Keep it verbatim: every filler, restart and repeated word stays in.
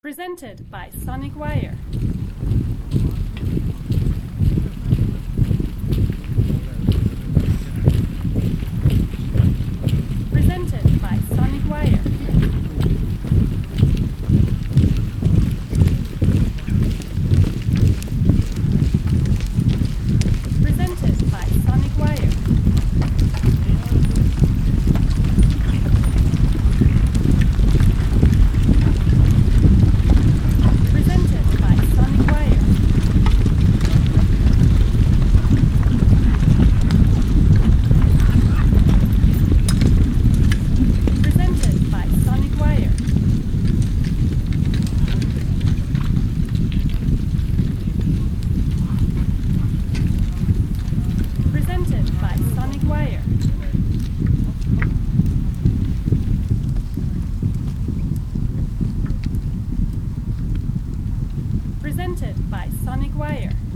Presented by Sonic Wire. Presented by Sonic Wire. Presented by Sonic Wire. Presented by Sonic Wire. Presented by Sonic Wire. Presented by Sonic Wire. Presented by Sonic Wire.